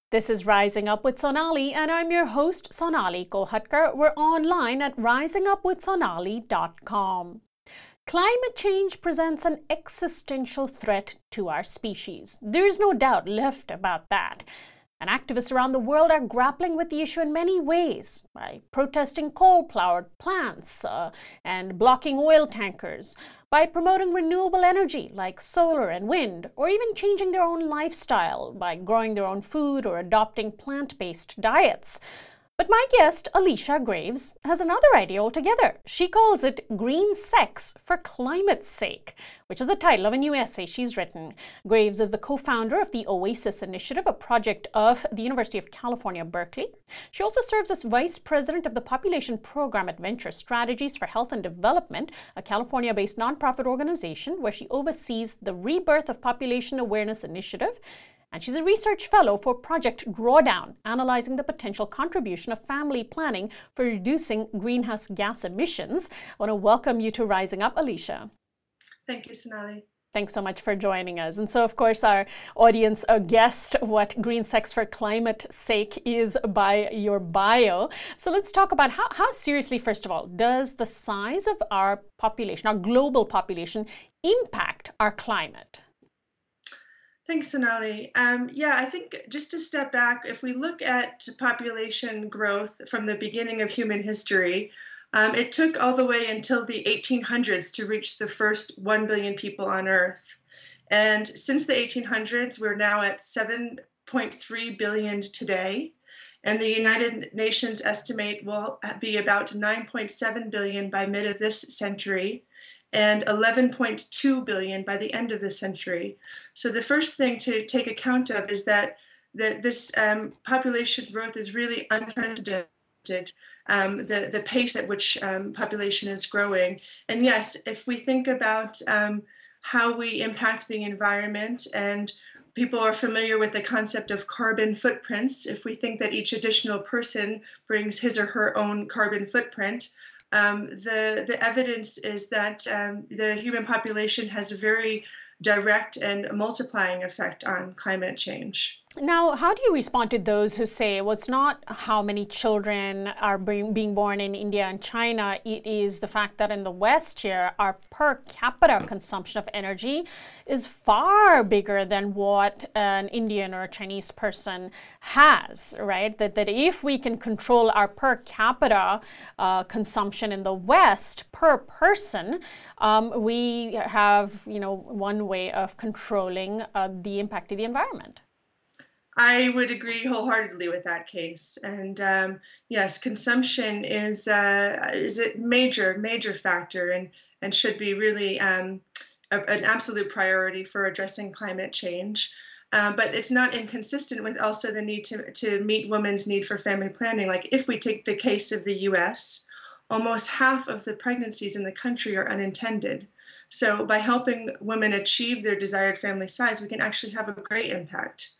This is Rising Up with Sonali, and I'm your host, Sonali Kohatkar. We're online at risingupwithsonali.com. Climate change presents an existential threat to our species. There's no doubt left about that. And activists around the world are grappling with the issue in many ways, by protesting coal-powered plants and blocking oil tankers, by promoting renewable energy like solar and wind, or even changing their own lifestyle by growing their own food or adopting plant-based diets. But my guest, Alicia Graves, has another idea altogether. She calls it Green Sex for Climate's Sake, which is the title of a new essay she's written. Graves is the co-founder of the Oasis Initiative, a project of the University of California, Berkeley. She also serves as vice president of the Population Program at Venture Strategies for Health and Development, a California-based nonprofit organization where she oversees the Rebirth of Population Awareness Initiative. And she's a research fellow for Project Drawdown, analyzing the potential contribution of family planning for reducing greenhouse gas emissions. I want to welcome you to Rising Up, Alicia. Thank you, Sonali. Thanks so much for joining us. And so, of course, our audience guessed what Green Sex for Climate's Sake is by your bio. So let's talk about how seriously, first of all, does the size of our population, our global population, impact our climate? Thanks, Sonali. I think just to step back, if we look at population growth from the beginning of human history, it took all the way until the 1800s to reach the first 1 billion people on Earth. And since the 1800s, we're now at 7.3 billion today. And the United Nations estimate will be about 9.7 billion by mid of this century, and 11.2 billion by the end of the century. So the first thing to take account of is that this population growth is really unprecedented, the pace at which population is growing. And yes, if we think about how we impact the environment, and people are familiar with the concept of carbon footprints, if we think that each additional person brings his or her own carbon footprint, the evidence is that the human population has a very direct and multiplying effect on climate change. Now, how do you respond to those who say, well, it's not how many children are being born in India and China, it is the fact that in the West here, our per capita consumption of energy is far bigger than what an Indian or a Chinese person has, right? That if we can control our per capita consumption in the West per person, we have, one way of controlling the impact of the environment. I would agree wholeheartedly with that case. And yes, consumption is a major factor and should be really an absolute priority for addressing climate change. But it's not inconsistent with also the need to meet women's need for family planning. Like if we take the case of the US, almost half of the pregnancies in the country are unintended. So by helping women achieve their desired family size, we can actually have a great impact.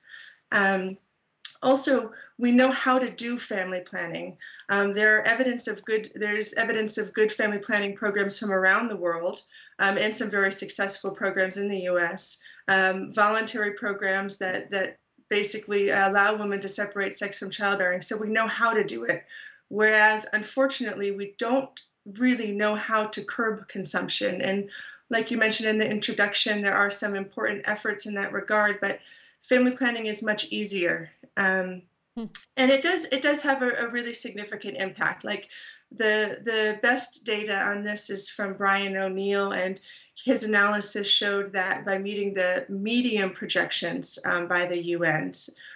Also, we know how to do family planning. There's evidence of good family planning programs from around the world, and some very successful programs in the US. Voluntary programs that basically allow women to separate sex from childbearing. So we know how to do it. Whereas, unfortunately, we don't really know how to curb consumption. And like you mentioned in the introduction, there are some important efforts in that regard, but family planning is much easier, and it does have a really significant impact. Like the best data on this is from Brian O'Neill, and his analysis showed that by meeting the medium projections by the UN,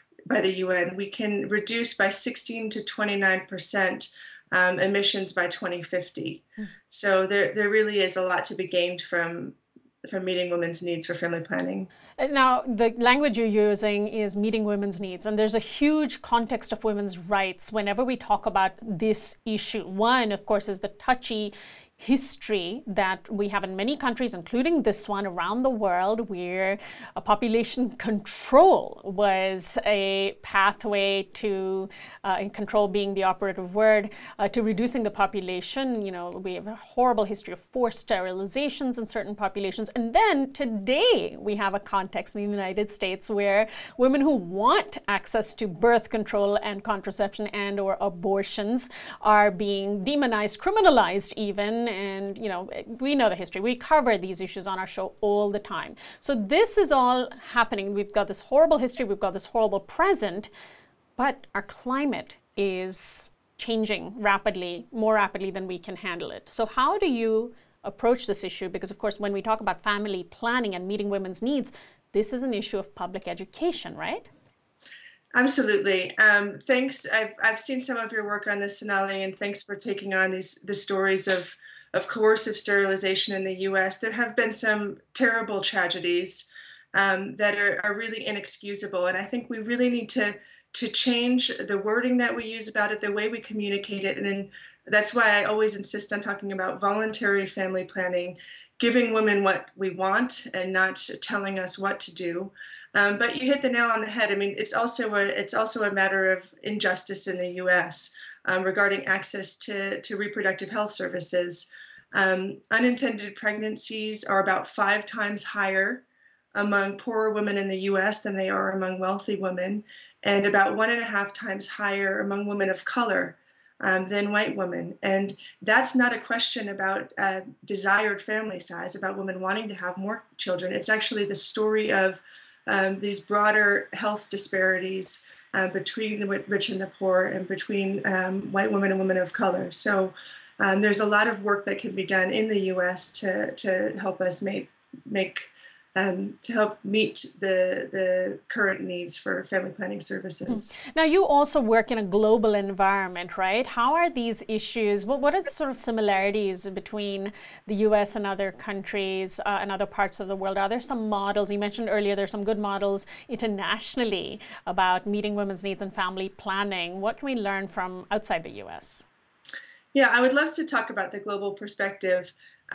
we can reduce by 16 to 29% emissions by 2050. So there really is a lot to be gained from meeting women's needs for family planning. Now, the language you're using is meeting women's needs, and there's a huge context of women's rights whenever we talk about this issue. One, of course, is the touchy history that we have in many countries, including this one around the world, where a population control was a pathway to, control being the operative word, to reducing the population. You know, we have a horrible history of forced sterilizations in certain populations. And then today we have a context in the United States where women who want access to birth control and contraception and or abortions are being demonized, criminalized even. And, you know, we know the history. We cover these issues on our show all the time. So this is all happening. We've got this horrible history. We've got this horrible present, but our climate is changing rapidly, more rapidly than we can handle it. So how do you approach this issue? Because, of course, when we talk about family planning and meeting women's needs, this is an issue of public education, right? Absolutely. Thanks. I've seen some of your work on this, Sonali, and thanks for taking on the stories of coercive sterilization in the U.S. There have been some terrible tragedies that are really inexcusable, and I think we really need to change the wording that we use about it, the way we communicate it, and then that's why I always insist on talking about voluntary family planning, giving women what we want and not telling us what to do. But you hit the nail on the head. I mean, it's also a matter of injustice in the U.S. Regarding access to reproductive health services. Unintended pregnancies are about 5 times higher among poorer women in the U.S. than they are among wealthy women, and about 1.5 times higher among women of color than white women. And that's not a question about desired family size, about women wanting to have more children. It's actually the story of these broader health disparities between the rich and the poor, and between white women and women of color. So there's a lot of work that can be done in the U.S. to help us to help meet the current needs for family planning services. Now, you also work in a global environment, right? How are these issues, what are the sort of similarities between the U.S. and other countries and other parts of the world? Are there some models? You mentioned earlier there's some good models internationally about meeting women's needs and family planning. What can we learn from outside the U.S.? Yeah, I would love to talk about the global perspective.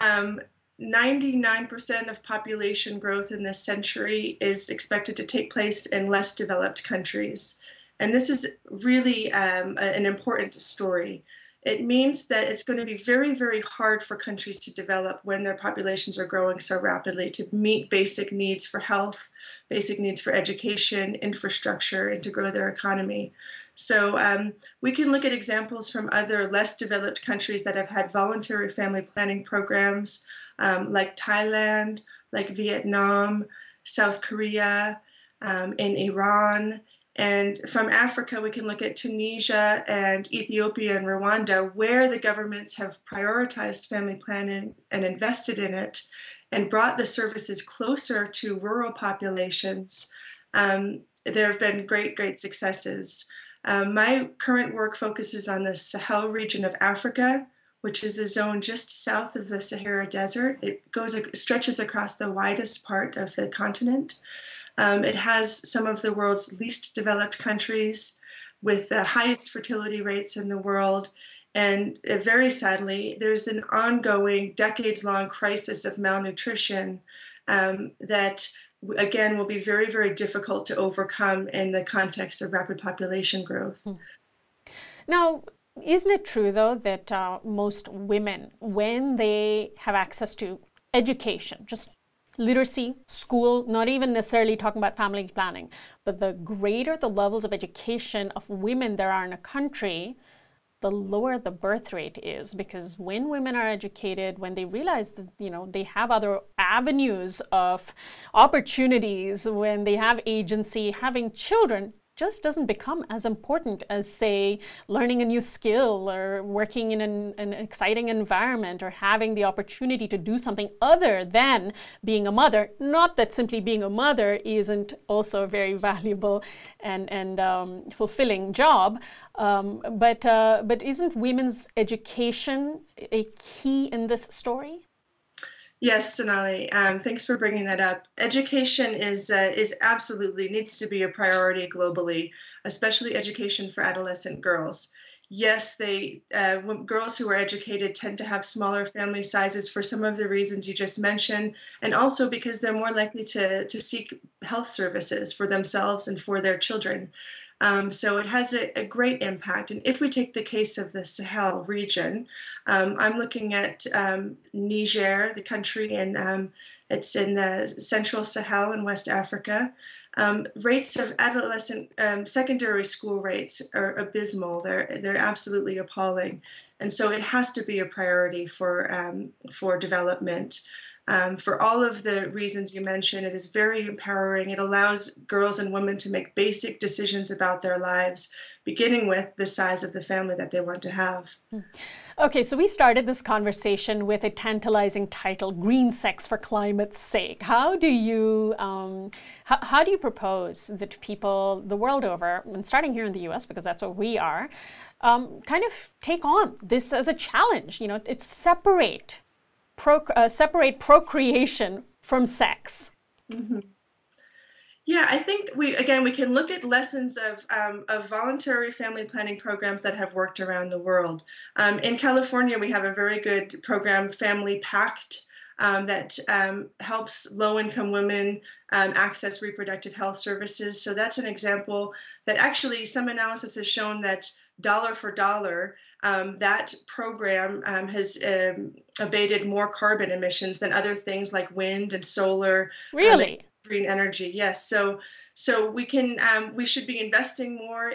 99% of population growth in this century is expected to take place in less developed countries. And this is really an important story. It means that it's going to be very, very hard for countries to develop when their populations are growing so rapidly, to meet basic needs for health, basic needs for education, infrastructure, and to grow their economy. So we can look at examples from other less developed countries that have had voluntary family planning programs, like Thailand, like Vietnam, South Korea, and Iran. And from Africa, we can look at Tunisia and Ethiopia and Rwanda, where the governments have prioritized family planning and invested in it and brought the services closer to rural populations. There have been great, great successes. My current work focuses on the Sahel region of Africa, which is the zone just south of the Sahara Desert. It stretches across the widest part of the continent. It has some of the world's least developed countries with the highest fertility rates in the world. And very sadly, there's an ongoing, decades-long crisis of malnutrition that, again, will be very, very difficult to overcome in the context of rapid population growth. Now, isn't it true, though, that most women, when they have access to education, just literacy, school, not even necessarily talking about family planning, but the greater the levels of education of women there are in a country, the lower the birth rate is? Because when women are educated, when they realize that, you know, they have other avenues of opportunities, when they have agency, having children just doesn't become as important as, say, learning a new skill or working in an exciting environment or having the opportunity to do something other than being a mother. Not that simply being a mother isn't also a very valuable and fulfilling job, but isn't women's education a key in this story? Yes, Sonali. Thanks for bringing that up. Education is absolutely needs to be a priority globally, especially education for adolescent girls. yes, girls who are educated tend to have smaller family sizes for some of the reasons you just mentioned, and also because they're more likely to seek health services for themselves and for their children. So it has a great impact. And if we take the case of the Sahel region, I'm looking at Niger, the country, and it's in the central Sahel in West Africa. Rates of adolescent secondary school rates are abysmal. They're absolutely appalling, and so it has to be a priority for development. For all of the reasons you mentioned, it is very empowering. It allows girls and women to make basic decisions about their lives, beginning with the size of the family that they want to have. Okay, so we started this conversation with a tantalizing title, Green Sex for Climate's Sake. How do you propose that people the world over, and starting here in the US, because that's what we are, kind of take on this as a challenge? It's separate procreation from sex. Mm-hmm. Yeah, I think we can look at lessons of voluntary family planning programs that have worked around the world. In California, we have a very good program, Family Pact, that helps low-income women access reproductive health services. So that's an example that actually some analysis has shown that dollar for dollar, that program has abated more carbon emissions than other things like wind and solar. Really? Green energy, yes. So we should be investing more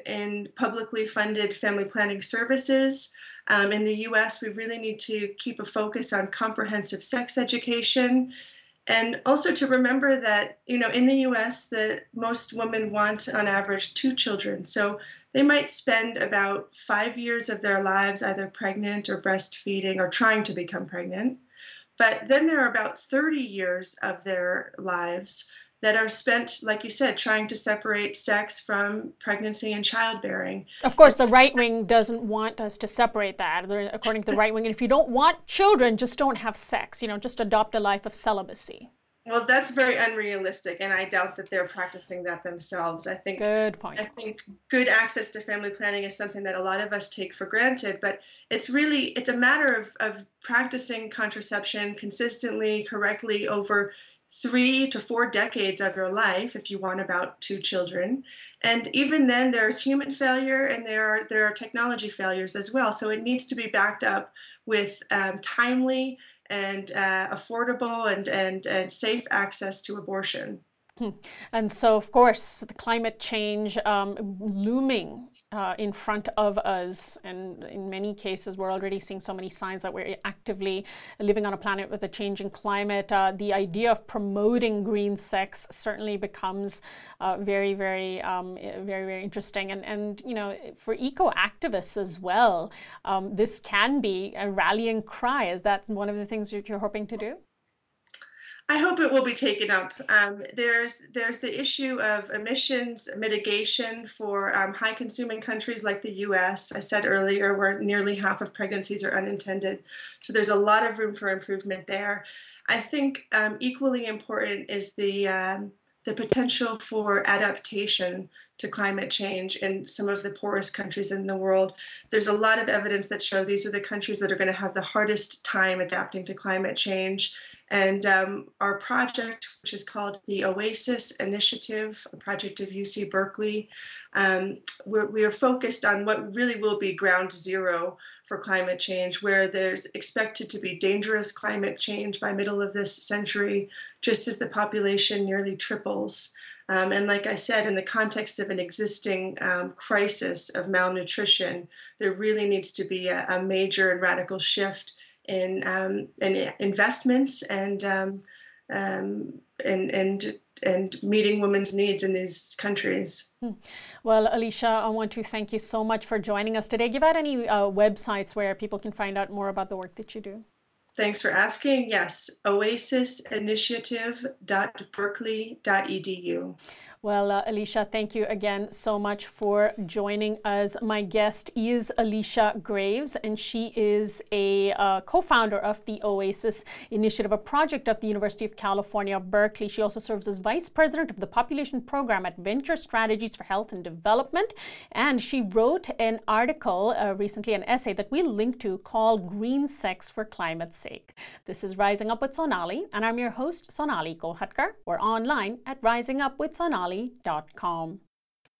in publicly funded family planning services. In the U.S., we really need to keep a focus on comprehensive sex education, and also to remember that in the U.S. the most women want on average 2 children. So they might spend about 5 years of their lives either pregnant or breastfeeding or trying to become pregnant. But then there are about 30 years of their lives that are spent, like you said, trying to separate sex from pregnancy and childbearing. Of course, the right wing doesn't want us to separate that. According to the right wing, and if you don't want children, just don't have sex. Just adopt a life of celibacy. Well, that's very unrealistic, and I doubt that they're practicing that themselves. Good point. I think good access to family planning is something that a lot of us take for granted, but it's a matter of practicing contraception consistently, correctly over 3 to 4 decades of your life if you want about 2 children. And even then, there's human failure and there are technology failures as well. So it needs to be backed up with timely and affordable and safe access to abortion. And so, of course, the climate change looming in front of us, and in many cases we're already seeing so many signs that we're actively living on a planet with a changing climate. The idea of promoting green sex certainly becomes very, very, very interesting, and for eco-activists as well, this can be a rallying cry. Is that one of the things that you're hoping to do? I hope it will be taken up. There's the issue of emissions mitigation for high consuming countries like the US. I said earlier, where nearly half of pregnancies are unintended. So there's a lot of room for improvement there. I think equally important is the potential for adaptation to climate change in some of the poorest countries in the world. There's a lot of evidence that show these are the countries that are going to have the hardest time adapting to climate change. And our project, which is called the OASIS Initiative, a project of UC Berkeley, we are focused on what really will be ground zero for climate change, where there's expected to be dangerous climate change by middle of this century, just as the population nearly triples. And like I said, in the context of an existing crisis of malnutrition, there really needs to be a major and radical shift in investments and meeting women's needs in these countries. Well, Alicia, I want to thank you so much for joining us today. Give out any websites where people can find out more about the work that you do. Thanks for asking. Yes, oasisinitiative.berkeley.edu. Well, Alicia, thank you again so much for joining us. My guest is Alicia Graves, and she is a co-founder of the OASIS Initiative, a project of the University of California, Berkeley. She also serves as vice president of the population program at Venture Strategies for Health and Development. And she wrote an article recently, an essay that we'll link to, called Green Sex for Climate's Sake. This is Rising Up with Sonali, and I'm your host, Sonali Kolhatkar. We're online at risingupwithsonali.com.